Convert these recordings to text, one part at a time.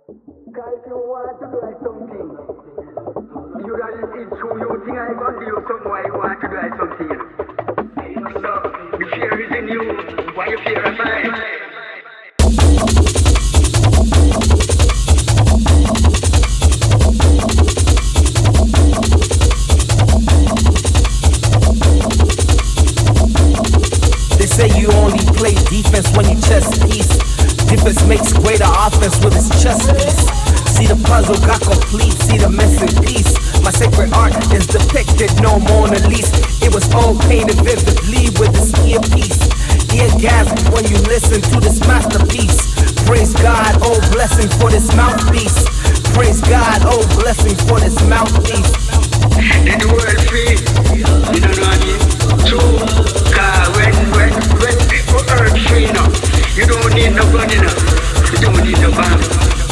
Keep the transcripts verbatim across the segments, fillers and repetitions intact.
Cause if you want to do like something, you gotta it's true, you think I gonna do something why you want to do like something. So, the fear is in you, why you fear of mine? They say you only play defense when you chest piece. Defense makes greater offense with its chest piece. See the puzzle got complete, see the missing piece. My sacred art is depicted, no Mona Lisa. It was all painted vividly with this earpiece. Eargasm when you listen to this masterpiece. Praise God, oh blessing for this mouthpiece. Praise God, oh blessing for this mouthpiece. In the world free, you don't know what I mean? True, cause when, when, when people earth free now, you don't need no gun, you know. You don't need no bomb.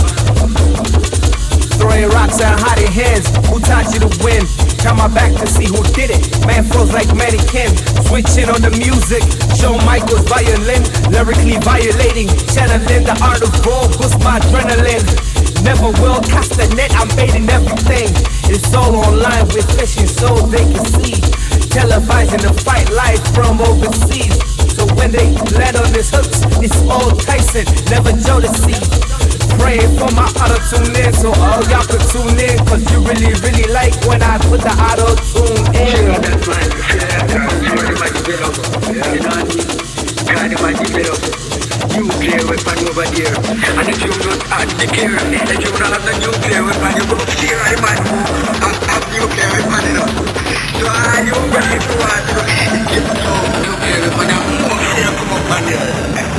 Throwing rocks and hiding hands, who taught you to win? Turn my back to see who did it. Man froze like mannequin. Switching on the music, Shawn Michaels violin, lyrically violating, channeling the art of war, boost my adrenaline. Never will cast the net, I'm baiting everything. It's all online with fishing so they can see. Televising the fight live from overseas. So when they land on these hooks, it's all Tyson, never Jodeci. Praying for my auto-tune in, so all y'all can tune in. Cause you really, really like when I put the auto-tune in. Feel that man, feel that man, feel the magic bit up. You know what I mean? Kind of magic bit up. Nuclear weapon over there. And if you don't have the care, if you don't have the nuclear weapon, you go fear the man who have nuclear weapon, you know. So are you ready to want to get some nuclear weapon and more fear come up on there?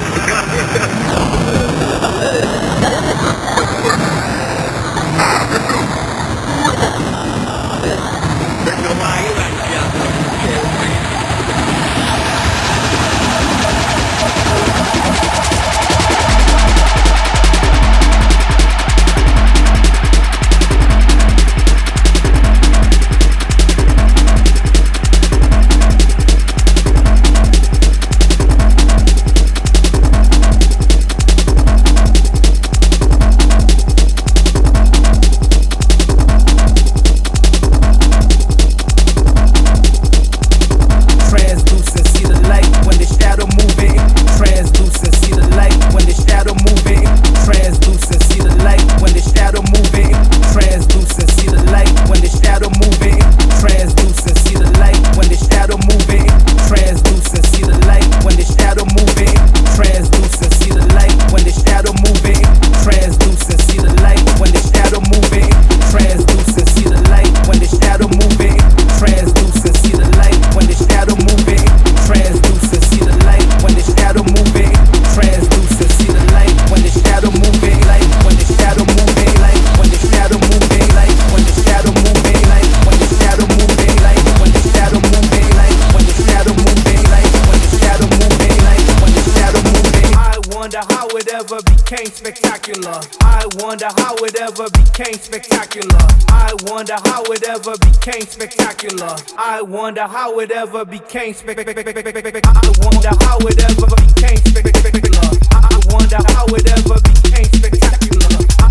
Spectacular. I wonder how it ever became spectacular. I wonder how it ever became spectacular. I wonder how it ever became spectacular. I wonder how it ever became spectacular. I wonder how it ever became spectacular.